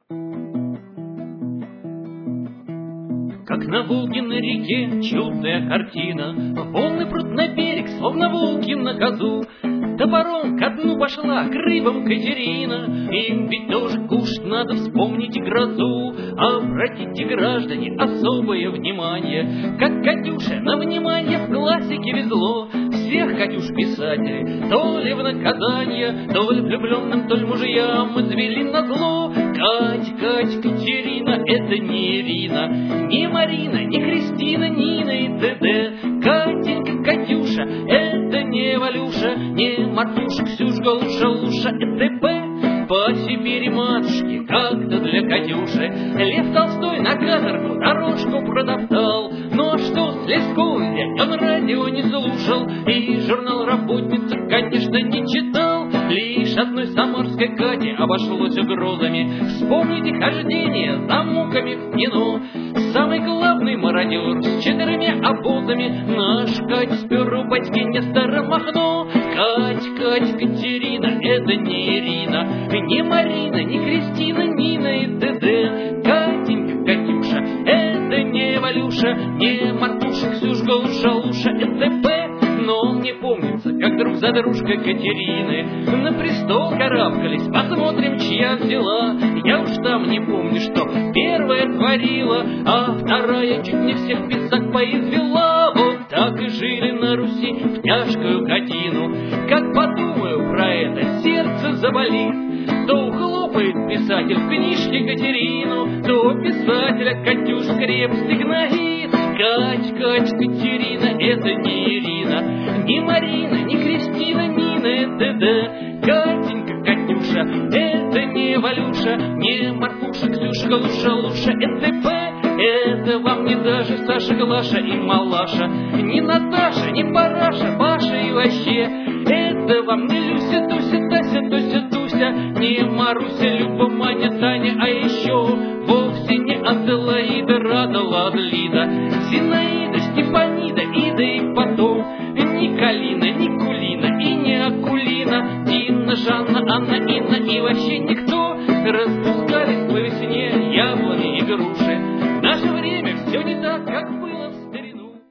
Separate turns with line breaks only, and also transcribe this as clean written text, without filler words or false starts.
Как на Волге на реке чудная картина, волны прут на берег, словно волки на козу. Топором ко дну пошла к рыбам Катерина, им ведь тоже кушать надо, вспомните грозу. Обратите, граждане, особое внимание, как Катюше на внимание в классике везло. Всех Катюш писателей то ли в наказание, то ли влюбленным, то ли мужьям извели назло. Кать, Катерина, это не Ирина, не Марина, не Кристина, Нина и т.д. Катенька, Катюша, это не Валюша, не Марфуша, Ксюшка, Луша и т.п. По Сибири матушки, как-то для Катюши Лев Толстой на каторгу дорожку протоптал. Ну а что с Лесковой взять, он радио не слушал и журнал «Работница», конечно, не читал. Лишь одной самарской Кате обошлось угрозами. Вспомните хождение за муками в кино. Самый главный мародер с 4 обозами наш Кать спер у батьки Нестора Махно. Кать, Катерина, это не Ирина, не Марина, не Кристина, Нина и т.д. Катенька, Катюша, это не Валюша, не Марфуша, Ксюшка, Луша и т.п. Но мне помнится, как друг за дружкой Катерины на престол карабкались. Посмотрим, чья взяла. Я уж там не помню, что первая творила, а вторая чуть не всех писак поизвела. Вот так и жили на Руси в тяжкую годину. Как подумаю про это, сердце заболит. То ухлопает писатель в книжке Катерину, то писателя Катюш скреп стигноит. Кать, Катерина, это не Ирина, не Марина, не Кристина, Нина и т.д. Катенька, Катюша, это не Валюша, не Марфуша, Ксюшка, Луша и т.п. Это вам не даже Саша, Глаша и Малаша, не Наташа, не Параша, Паша и вообще. Это вам не Люся, Дуся, Тася, Дуся, не Маруся, Люба, Маня, Таня, а еще вовсе не Аделаида, Рада, Ладлида, Зинаида, Степанида, Ида и потом не Калина, не Кулина и не Акулина, Дина, Жанна, Анна, Инна и вообще не